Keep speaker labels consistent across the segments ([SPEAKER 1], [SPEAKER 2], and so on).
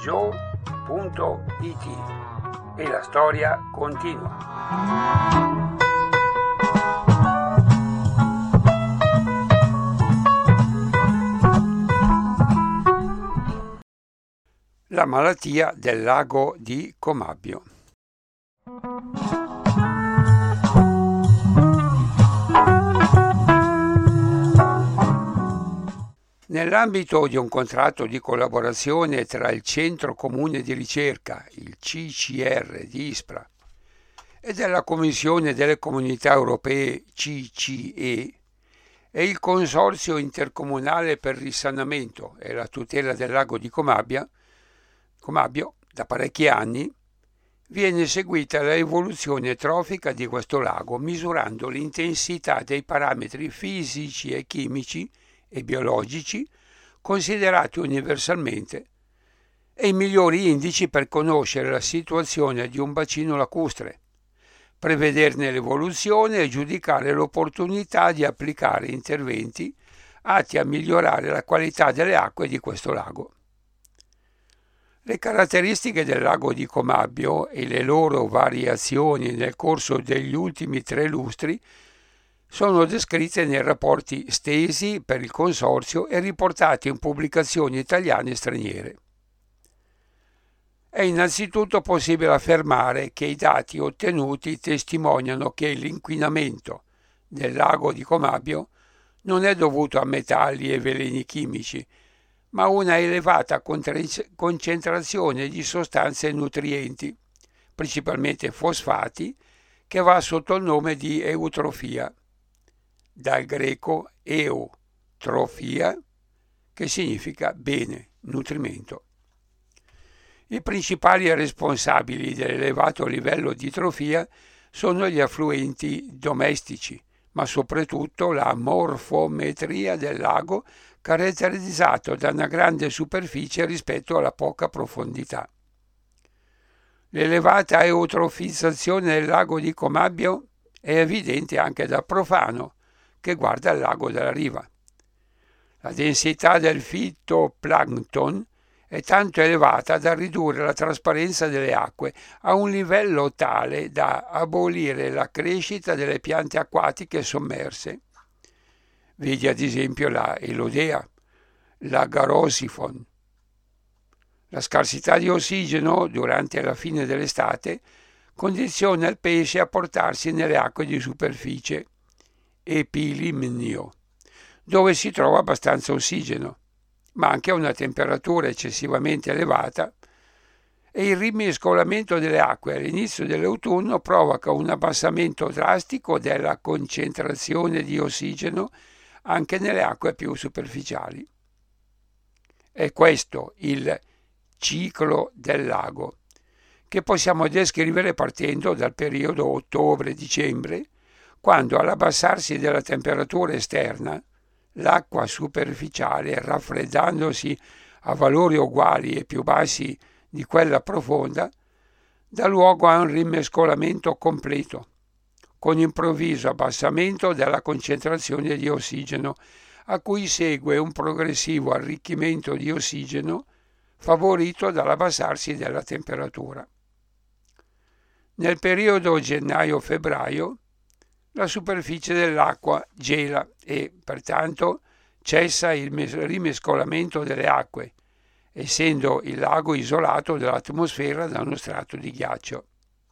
[SPEAKER 1] e la storia continua. La malattia del lago di Comabio. Nell'ambito di un contratto di collaborazione tra il Centro Comune di Ricerca, il CCR di Ispra, e della Commissione delle Comunità Europee, CCE, e il Consorzio Intercomunale per il Risanamento e la Tutela del Lago di Comabio, da parecchi anni, viene seguita l'evoluzione trofica di questo lago misurando l'intensità dei parametri fisici e chimici e biologici considerati universalmente e i migliori indici per conoscere la situazione di un bacino lacustre, prevederne l'evoluzione e giudicare l'opportunità di applicare interventi atti a migliorare la qualità delle acque di questo lago. Le caratteristiche del lago di Comabio e le loro variazioni nel corso degli ultimi 3 lustri sono descritte nei rapporti stesi per il Consorzio e riportati in pubblicazioni italiane e straniere. È innanzitutto possibile affermare che i dati ottenuti testimoniano che l'inquinamento del lago di Comabio non è dovuto a metalli e veleni chimici, ma a una elevata concentrazione di sostanze nutrienti, principalmente fosfati, che va sotto il nome di eutrofia, dal greco eutrofia, che significa bene, nutrimento. I principali responsabili dell'elevato livello di trofia sono gli affluenti domestici, ma soprattutto la morfometria del lago, caratterizzato da una grande superficie rispetto alla poca profondità. L'elevata eutrofizzazione del lago di Comabio è evidente anche da profano che guarda il lago dalla riva. La densità del fitoplancton è tanto elevata da ridurre la trasparenza delle acque a un livello tale da abolire la crescita delle piante acquatiche sommerse. Vedi ad esempio la Elodea, la Garosifon. La scarsità di ossigeno durante la fine dell'estate condiziona il pesce a portarsi nelle acque di superficie, epilimnio, dove si trova abbastanza ossigeno, ma anche a una temperatura eccessivamente elevata, e il rimescolamento delle acque all'inizio dell'autunno provoca un abbassamento drastico della concentrazione di ossigeno anche nelle acque più superficiali. È questo il ciclo del lago, che possiamo descrivere partendo dal periodo ottobre-dicembre, quando all'abbassarsi della temperatura esterna, l'acqua superficiale, raffreddandosi a valori uguali e più bassi di quella profonda, dà luogo a un rimescolamento completo, con improvviso abbassamento della concentrazione di ossigeno, a cui segue un progressivo arricchimento di ossigeno favorito dall'abbassarsi della temperatura. Nel periodo gennaio-febbraio la superficie dell'acqua gela e, pertanto, cessa il rimescolamento delle acque, essendo il lago isolato dall'atmosfera da uno strato di ghiaccio.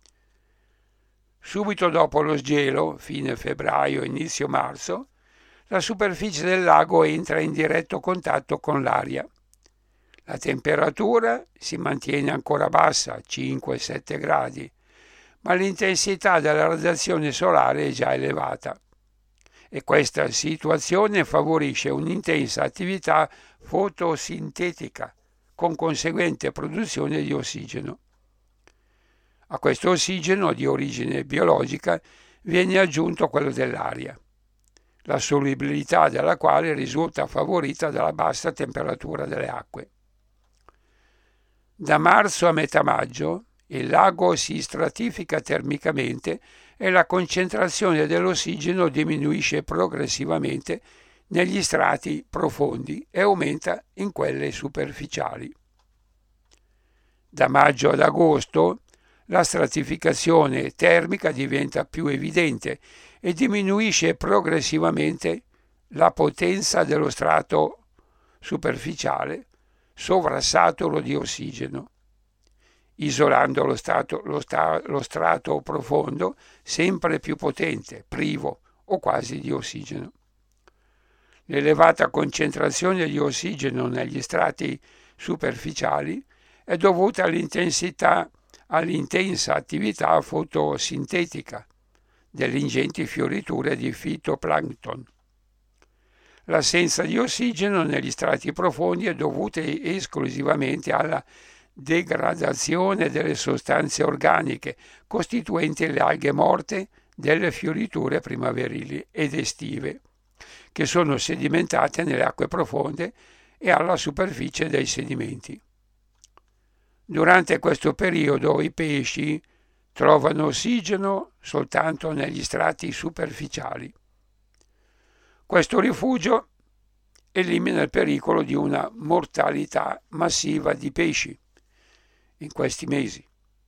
[SPEAKER 1] Subito dopo lo sgelo, fine febbraio, inizio marzo, la superficie del lago entra in diretto contatto con l'aria. La temperatura si mantiene ancora bassa, 5-7 gradi, ma l'intensità della radiazione solare è già elevata. E questa situazione favorisce un'intensa attività fotosintetica, con conseguente produzione di ossigeno. A questo ossigeno di origine biologica viene aggiunto quello dell'aria, la solubilità della quale risulta favorita dalla bassa temperatura delle acque. Da marzo a metà maggio il lago si stratifica termicamente e la concentrazione dell'ossigeno diminuisce progressivamente negli strati profondi e aumenta in quelle superficiali. Da maggio ad agosto la stratificazione termica diventa più evidente e diminuisce progressivamente la potenza dello strato superficiale sovrasaturo di ossigeno, isolando lo strato profondo sempre più potente, privo o quasi di ossigeno. L'elevata concentrazione di ossigeno negli strati superficiali è dovuta all'intensa attività fotosintetica delle ingenti fioriture di fitoplancton. L'assenza di ossigeno negli strati profondi è dovuta esclusivamente alla degradazione delle sostanze organiche costituenti le alghe morte delle fioriture primaverili ed estive, che sono sedimentate nelle acque profonde e alla superficie dei sedimenti. Durante questo periodo i pesci trovano ossigeno soltanto negli strati superficiali. Questo rifugio elimina il pericolo di una mortalità massiva di pesci in questi mesi.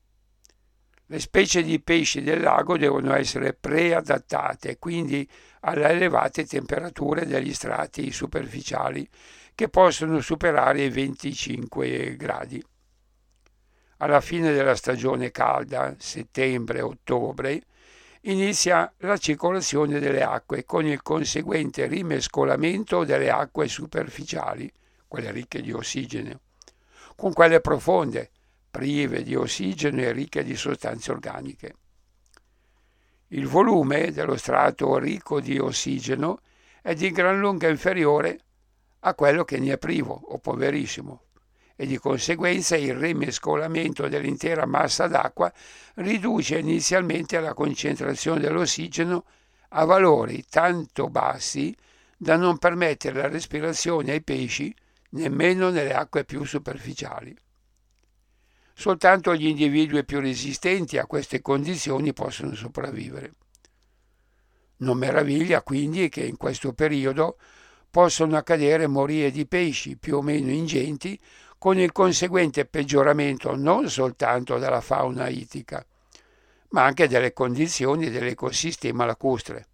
[SPEAKER 1] Le specie di pesci del lago devono essere preadattate quindi alle elevate temperature degli strati superficiali che possono superare i 25 gradi. Alla fine della stagione calda, settembre-ottobre, inizia la circolazione delle acque con il conseguente rimescolamento delle acque superficiali, quelle ricche di ossigeno, con quelle profonde, prive di ossigeno e ricche di sostanze organiche. Il volume dello strato ricco di ossigeno è di gran lunga inferiore a quello che ne è privo o poverissimo, e di conseguenza il rimescolamento dell'intera massa d'acqua riduce inizialmente la concentrazione dell'ossigeno a valori tanto bassi da non permettere la respirazione ai pesci nemmeno nelle acque più superficiali. Soltanto gli individui più resistenti a queste condizioni possono sopravvivere. Non meraviglia quindi che in questo periodo possono accadere morie di pesci più o meno ingenti, con il conseguente peggioramento non soltanto della fauna ittica, ma anche delle condizioni dell'ecosistema lacustre.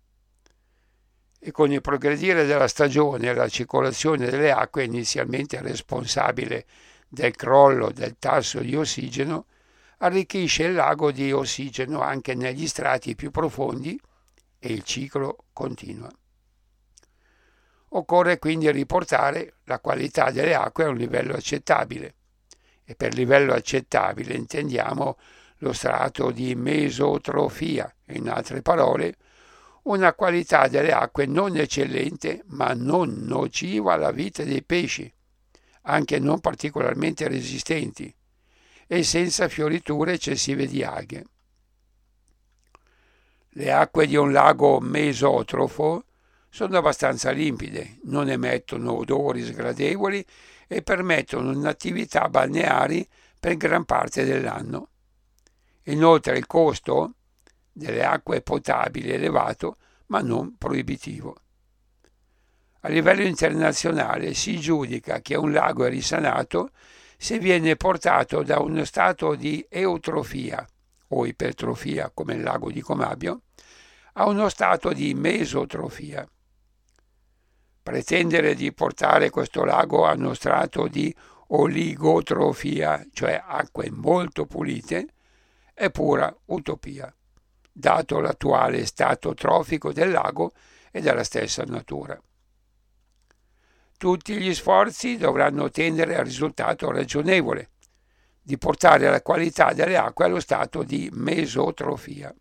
[SPEAKER 1] E con il progredire della stagione la circolazione delle acque, inizialmente responsabile del crollo del tasso di ossigeno, arricchisce il lago di ossigeno anche negli strati più profondi e il ciclo continua. Occorre quindi riportare la qualità delle acque a un livello accettabile, e per livello accettabile intendiamo lo strato di mesotrofia, in altre parole, una qualità delle acque non eccellente ma non nociva alla vita dei pesci, anche non particolarmente resistenti, e senza fioriture eccessive di alghe. Le acque di un lago mesotrofo sono abbastanza limpide, non emettono odori sgradevoli e permettono attività balneari per gran parte dell'anno. Inoltre il costo delle acque potabili è elevato, ma non proibitivo. A livello internazionale si giudica che un lago è risanato se viene portato da uno stato di eutrofia o ipertrofia, come il lago di Comabio, a uno stato di mesotrofia. Pretendere di portare questo lago a uno strato di oligotrofia, cioè acque molto pulite, è pura utopia, dato l'attuale stato trofico del lago e della stessa natura. Tutti gli sforzi dovranno tendere al risultato ragionevole di portare la qualità delle acque allo stato di mesotrofia.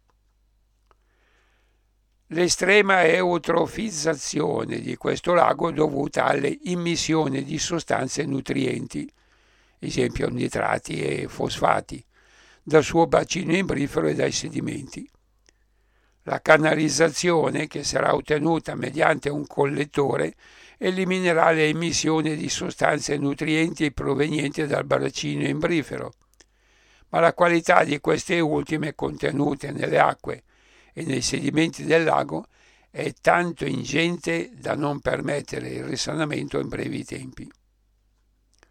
[SPEAKER 1] L'estrema eutrofizzazione di questo lago è dovuta alle immissioni di sostanze nutrienti, esempio nitrati e fosfati, dal suo bacino imbrifero e dai sedimenti. La canalizzazione, che sarà ottenuta mediante un collettore, eliminerà le emissioni di sostanze nutrienti provenienti dal bacino imbrifero, ma la qualità di queste ultime contenute nelle acque e nei sedimenti del lago è tanto ingente da non permettere il risanamento in brevi tempi.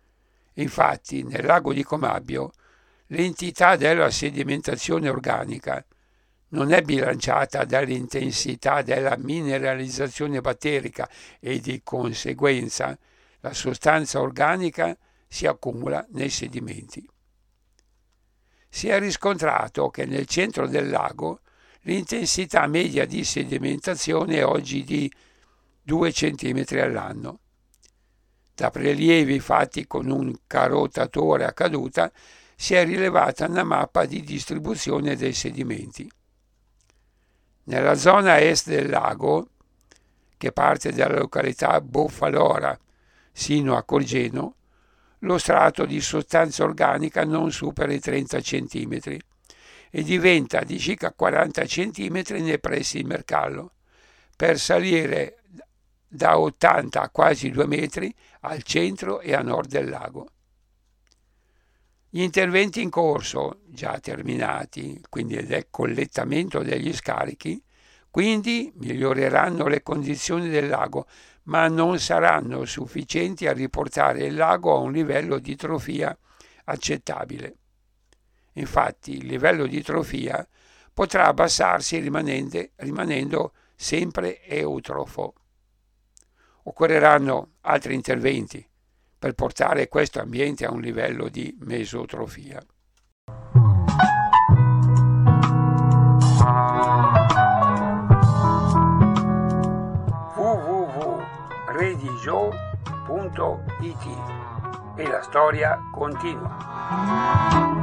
[SPEAKER 1] Infatti, nel lago di Comabio, l'entità della sedimentazione organica non è bilanciata dall'intensità della mineralizzazione batterica e di conseguenza la sostanza organica si accumula nei sedimenti. Si è riscontrato che nel centro del lago l'intensità media di sedimentazione è oggi di 2 cm all'anno. Da prelievi fatti con un carotatore a caduta si è rilevata una mappa di distribuzione dei sedimenti. Nella zona est del lago, che parte dalla località Boffalora sino a Colgeno, lo strato di sostanza organica non supera i 30 cm e diventa di circa 40 cm nei pressi di Mercallo, per salire da 80 a quasi 2 metri al centro e a nord del lago. Gli interventi in corso, già terminati, quindi il collettamento degli scarichi, quindi miglioreranno le condizioni del lago, ma non saranno sufficienti a riportare il lago a un livello di trofia accettabile. Infatti il livello di trofia potrà abbassarsi rimanendo sempre eutrofo. Occorreranno altri interventi per portare questo ambiente a un livello di mesotrofia. www.redigio.it e la storia continua.